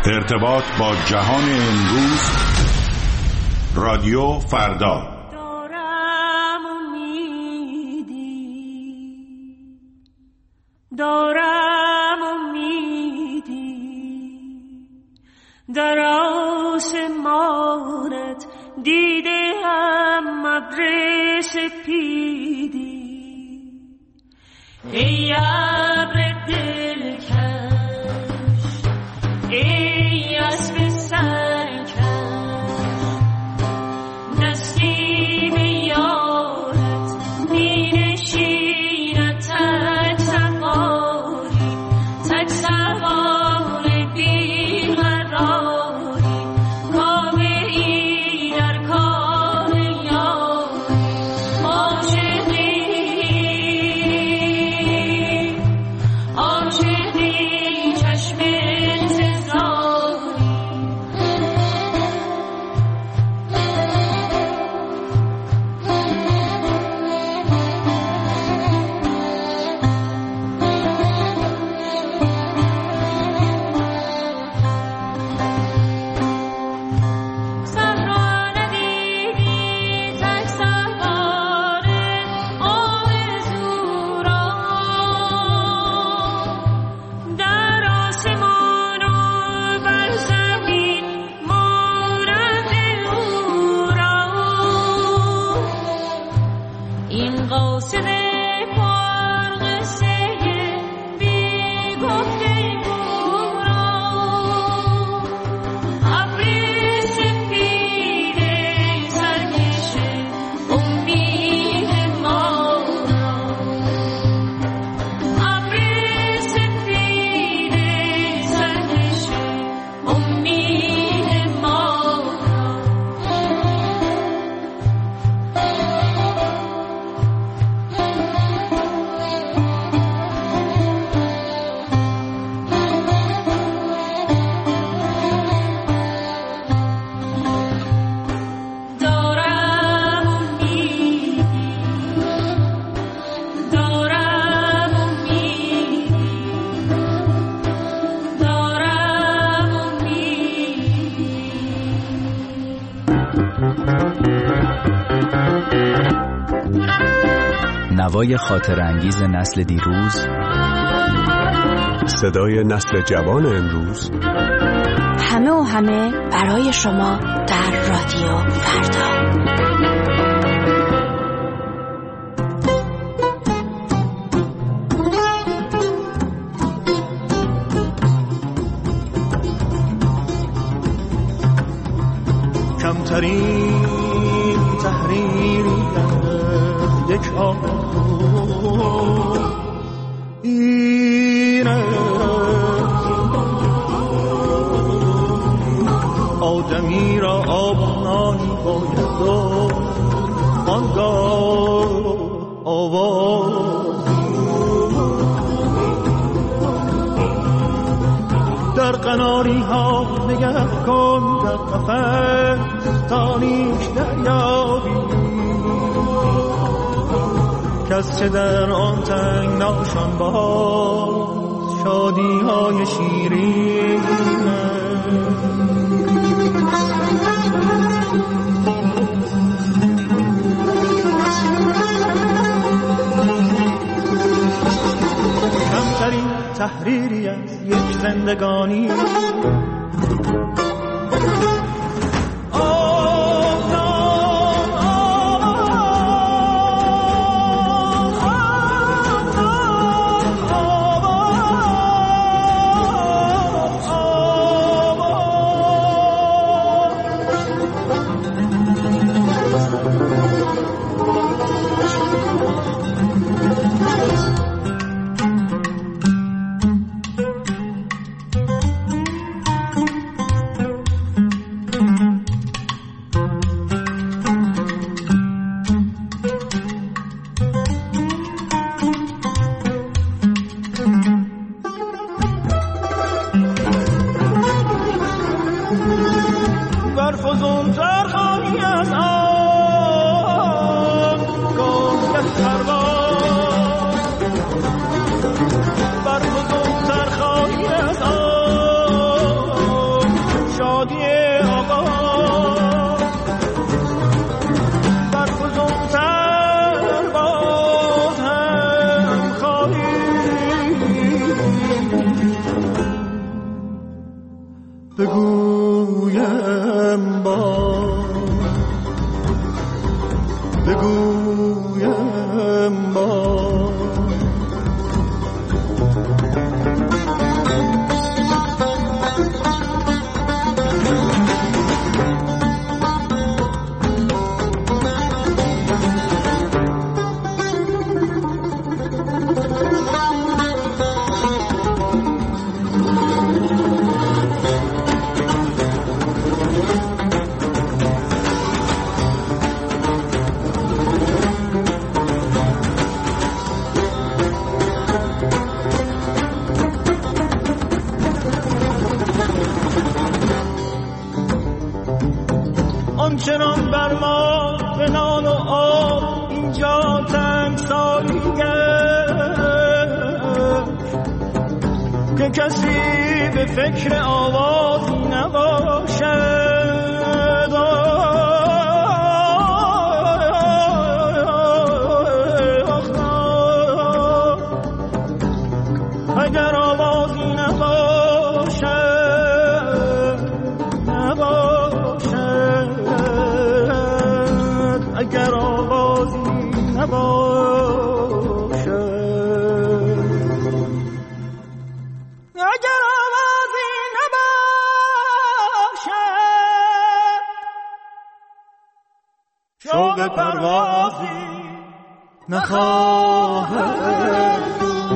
ارتباط با جهان امروز. رادیو فردا. دارم امیدی در آسمانت دیده هم ابر سپیدی، ای ابر دلکش، ای اسب سرکش، نسیم یارت می نشیند تک سواری، تک سوار بیقراری، کاوه‌ای در کار یاری، عاشقی عاشقی چشم انتظاری. صحرا ندیدی تک سوار آرزو را، در آسمان و بر زمین مانند او را. این قاصد پرقصه بی گفتگو را، ابر سپید سرکش امید ما را، ابر سپید سرکش امید ما را. دارم امیدی، دارم امیدی، دارم امیدی. نوای خاطر انگیز نسل دیروز، صدای نسل جوان امروز. همه و همه برای شما در رادیو فردا. کمترین تحریری از یک آرزو اینه، آدمی را آب و نانی باید و آنگاه آوازی در قناری ها نگه کن، در قفس تانیش دریابی، کس چه در آن تنگ ناشان باز شادی های شیرین. کمترین تحریری از یک زندگانی، باران بر ما به نان و آب اینجا تنگ سالیه که کسی به فکر آوازی نباشد. اگر آوازی نباشد اگر آوازی نباشد اگر آوازی نباشد شوق پروازی نخواهد.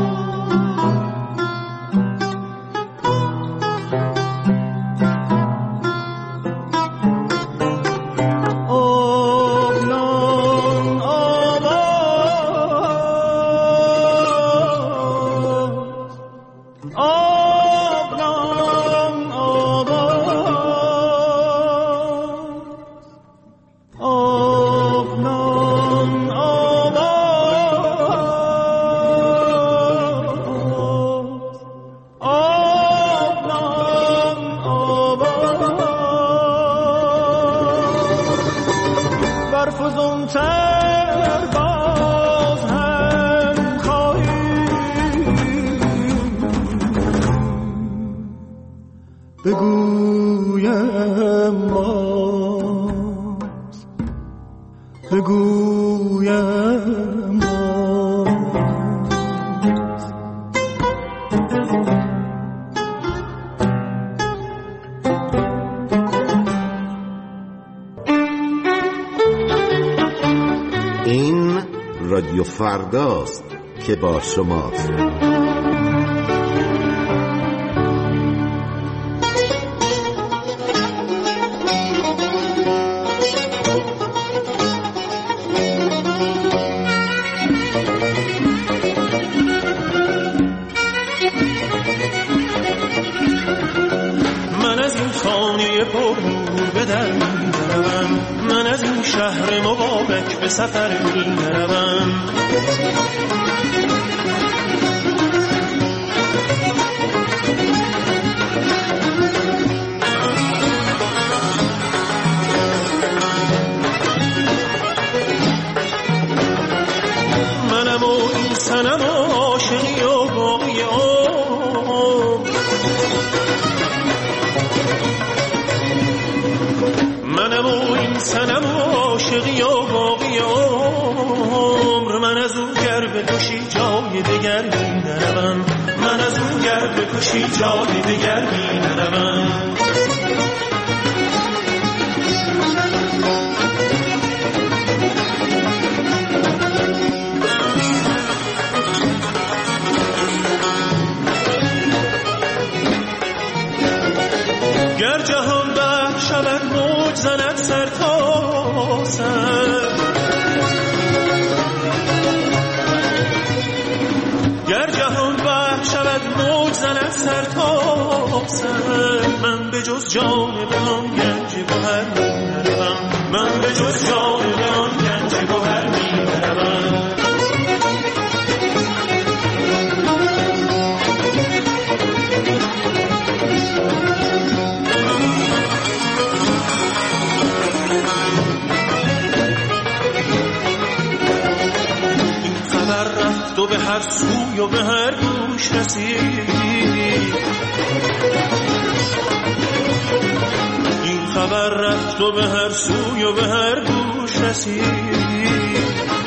این رادیو فرداست که با شماست. من از این خانه پرنور به در می‌روم، من از این شهر مبارک به سفر می‌روم. منم و این صنم و عاشقی و باقی منم و این صنم و عاشقی و باقی عمر. من از اون گر بکشی جای دگر می نروم، من از اون گر بکشی جای دگر می نروم. گر جهان بر شود موج زند سر تا سر، گر جهان بر شود موج زند سر تا سر. من به جز جان آن گنج گوهر می‌روم، من به جز جان آن گنج گوهر می‌روم. تو به هر سوی و به هر گوش رسید، این خبر رفت و به هر سوی و به هر گوش رسید.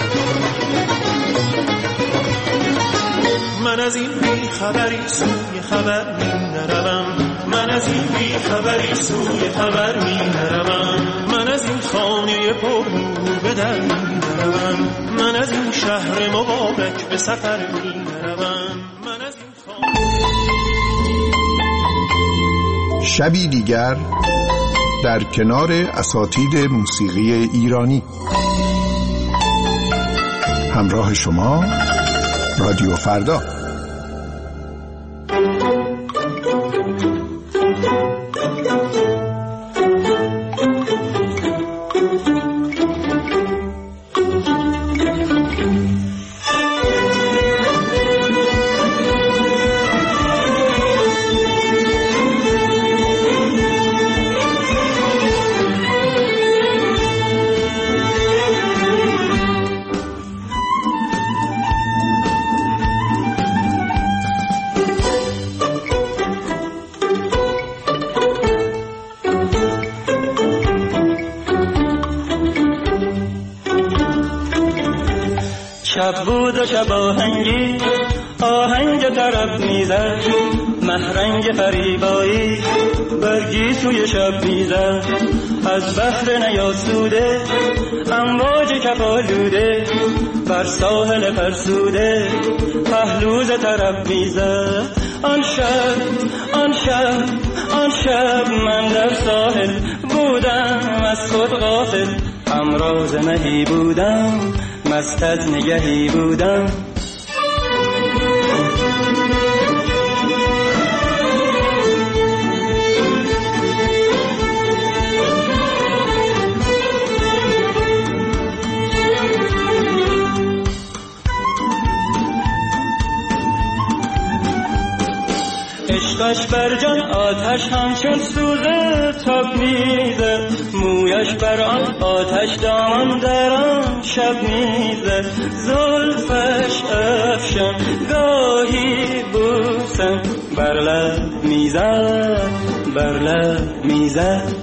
من از این بی خبری سوی خبر می نروم، من از این بی خبری سوی خبر می نروم. من از این خانه پرنور به در می نروم، من از این شهر مبارک به سفر می نروم. من از این خانه. شبی دیگر در کنار اساتید موسیقی ایرانی. همراه شما رادیو فردا. شب بود و شب آهنگی آهنگ طرب میزد، محرنگ فریبایی برگی سوی شب میزد. از بحر نیاسوده امواج کفالوده بر ساحل فرسوده پهلوز طرب میزد. آن شب آن شب آن شب من در ساحل بودم از خود غافل، همراز مهی بودم مست از نگهی بودم. عشقش بر جان آتش همچون سوزه تاب میزه، مویش بر آن آتش دامان در آن شب میزه. زلفش افشان گاهی بوسم بر لب میزد بر لب میزد.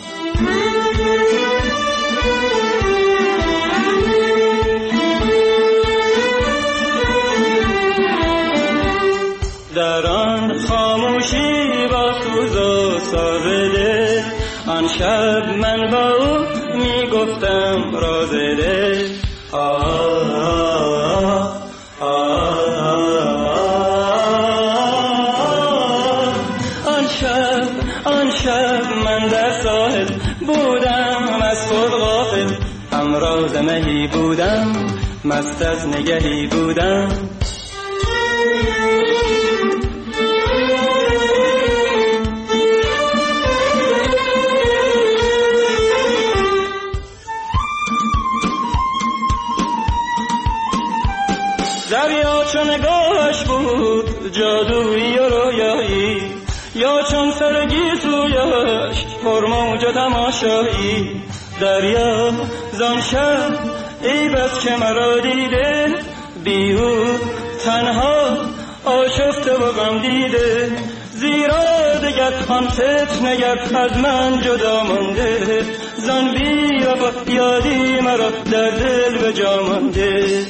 در آن خاموشی با سوز و سازده آن شب من با او میگفتم راز دل. آن شب من در ساحل بودم از خود غافل، همراز مهی بودم مست از نگهی بودم. دریا چون نگاهش بود جادویی و رویایی، یا چون سرگی سویش پرموج و تماشایی. دریا زان شب ای بس که مرا دیده، بی او تنها آشفته و غم دیده. زیرا دگر آن فتنگر از من جدا مانده، زان بی وفا یادی مرا در دل به جا مانده.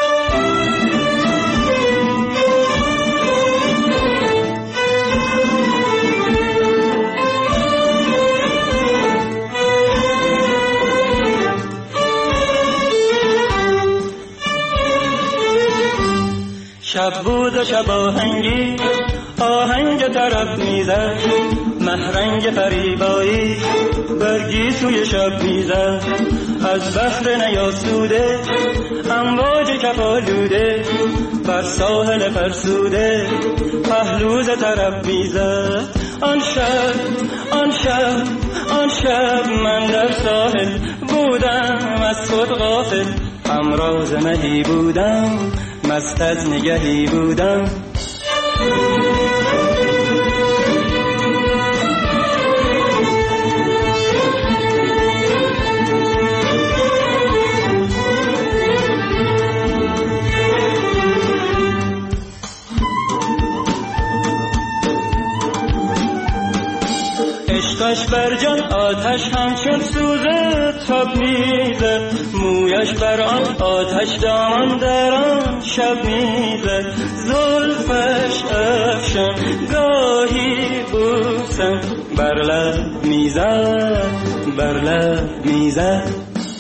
شب بود و شب آهنگی آهنگ طرب میزد، محرنگ فریبایی برگی سوی شب میزد. از بحر نیاسوده امواج کفالوده بر ساحل فرسوده پهلوز طرب میزد. آن شب آن شب آن شب من در ساحل بودم از خود غافل، همراز مهی بودم مست از نگهی بودم. عشقش بر جان آتش همچون سوزه تاب میزد، مویش بر آن آتش دامان در آن شب میزد. زلفش افشان گاهی بوسم بر لب میزد بر لب میزد.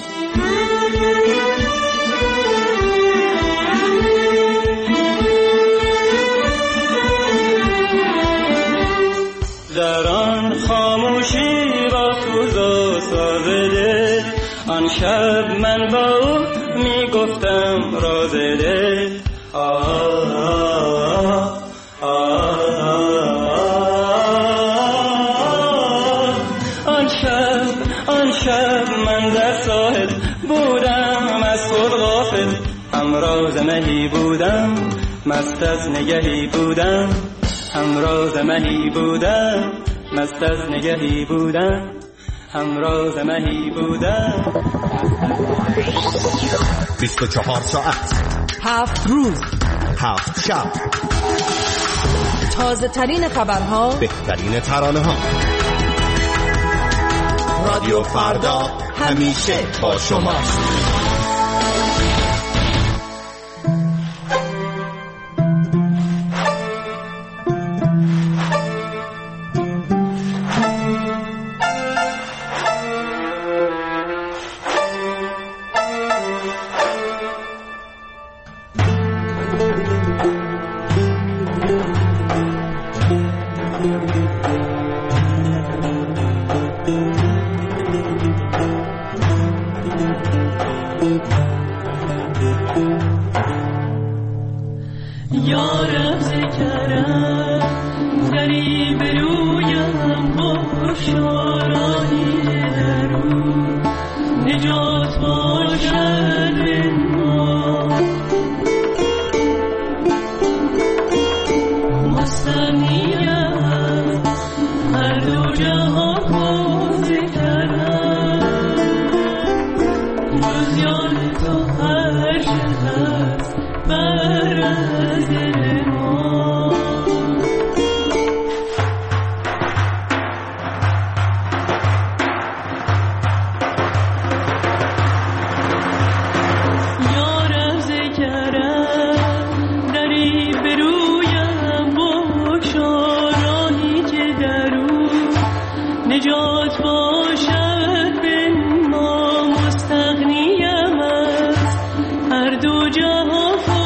در آن خاموشی با سوز و سازده آن شب من با او میگفتم راز دل. آن شب من در ساحل بودم از خود غافل، همراز مهی بودم مست از نگهی بودم. همراز مهی بودم مست از نگهی بودم. همراز مهی بودم 24 ساعت 7 روز 7 شب، تازه ترین خبرها، بهترین ترانه ها. رادیو فردا همیشه با شما. یارم ذکرم دری برویم با شارانی درو نجات باشد به ما مستنیم هر دو جهان با ذکرم جز یاد تو هر چه هست بر از دل ما یارم ذکرم دری برویم با شارانی که درو نجات باشد به ما مستغنیم از هر دو جهان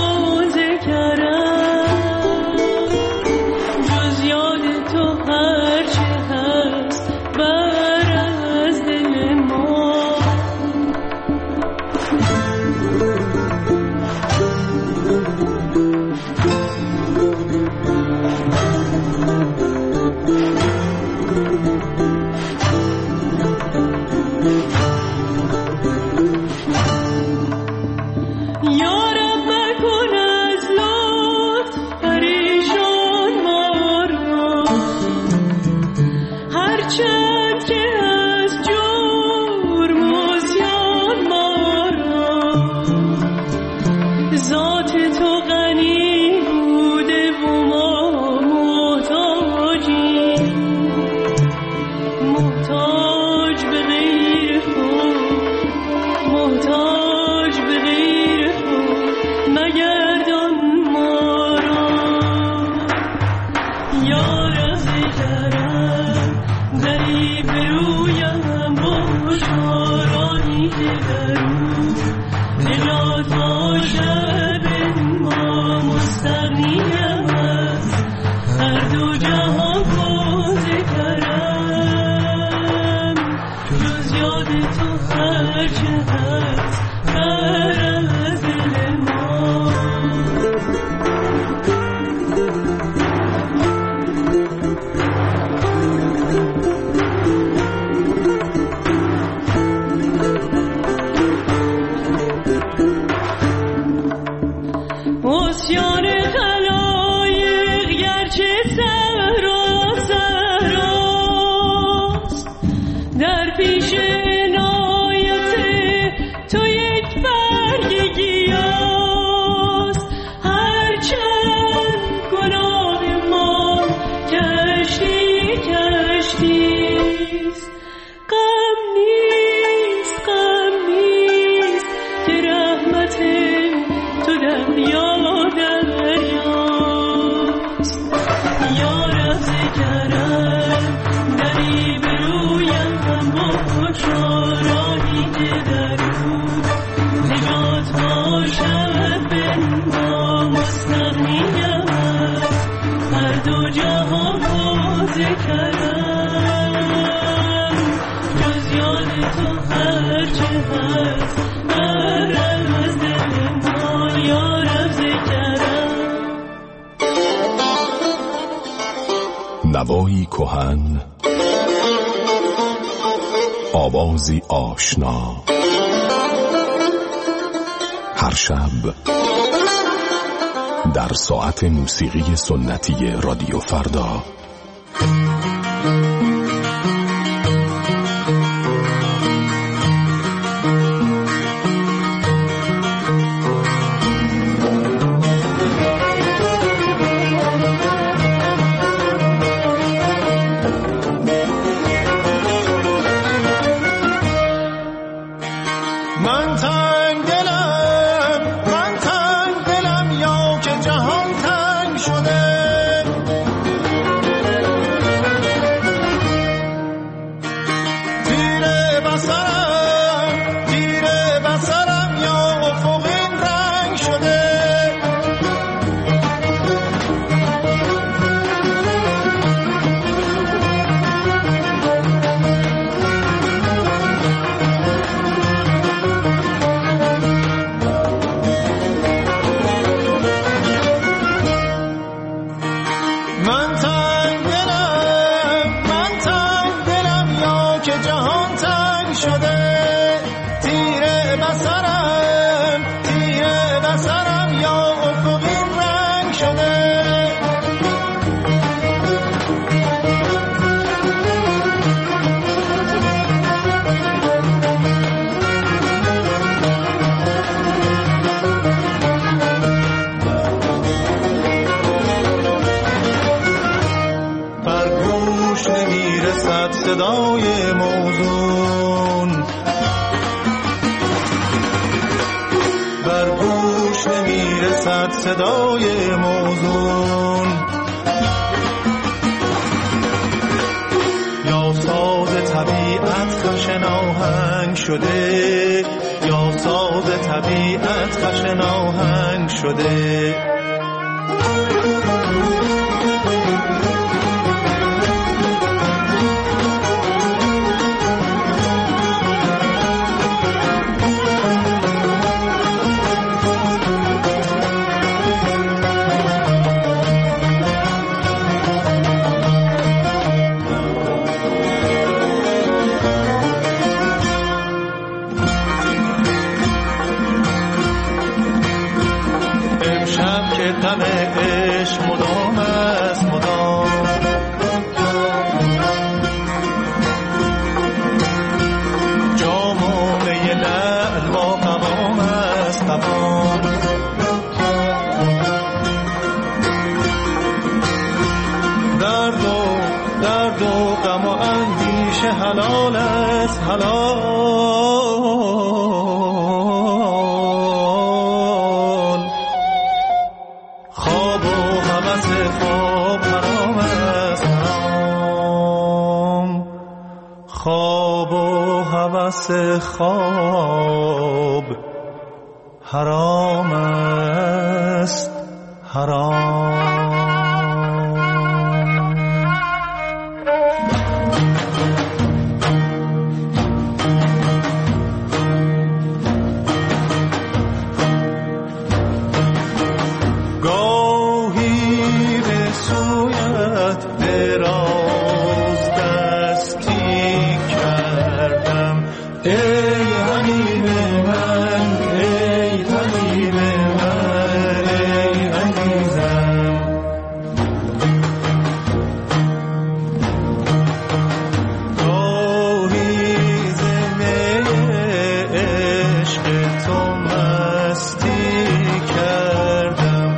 نوایی کهن، آوازی آشنا، هر شب در ساعت موسیقی سنتی رادیو فردا. من تنگ دلم یا که جهان تنگ شده گوش نمیرسد صدای موزون، بر گوش نمیرسد صدای موزون. یا ساز طبیعت خشن آهنگ شده، یا ساز طبیعت خشن آهنگ شده. دم عشق مدام است مدام، جام و می لعل با قوام است قوام. درد و غم و اندیشه حلال است حلال. خواب و هوس خواب حرام است حرام. گاهی به سویت دراز دستی کردم، ای حبیب من، ای طبیب من، ای عزیزم. گاهی ز می عشق تو مستی کردم،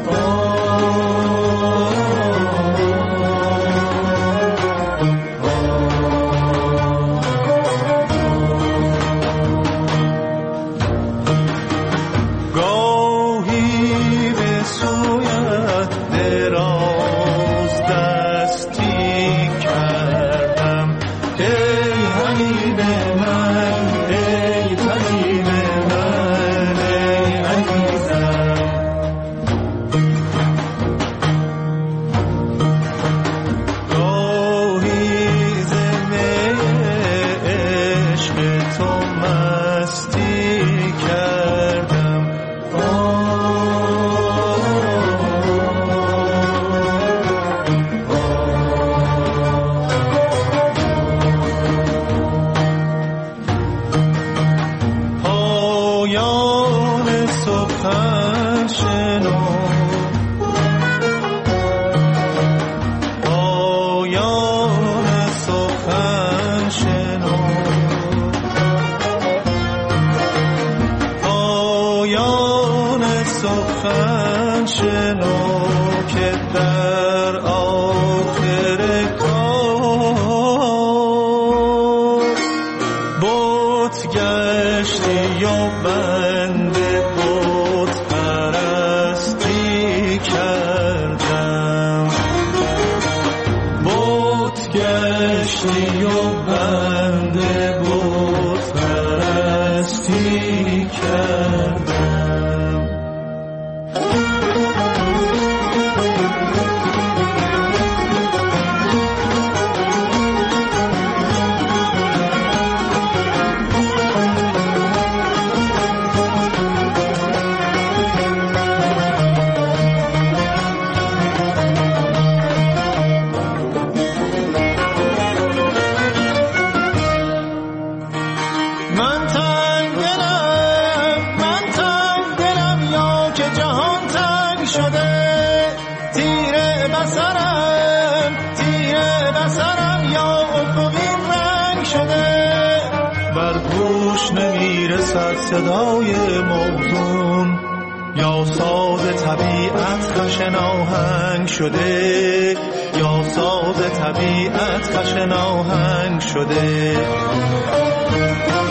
گاهی به سویت دراز دستی کردم، ای حبیب من، ای طبیب من، ای عزیزم. گاهی ز می عشق تو مستی کردم، پایان سخن شنو، پایان سخن شنو، پایان سخن شنو که در آخر کار بت گشتی و بنده بت پرستی کردم، بت گشتی و بنده بت پرستی کردم. من تنگ دلم یا که جهان تنگ شده، تیر بصرم یا افقین رنگ شده. بر گوش نمیرسد صدای موزون، یا ساز طبیعت خشن آهنگ شده، یا ساز طبیعت خشن آهنگ شده.